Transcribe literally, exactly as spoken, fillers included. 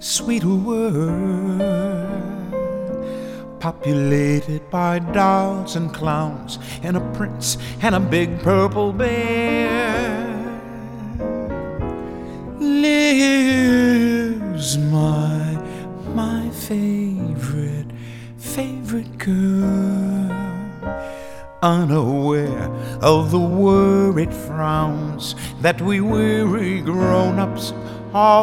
sweet world, populated by dolls and clowns and a prince and a big purple bear. Lives my, my favorite, favorite girl, unaware of the worried frowns that we weary grown-ups all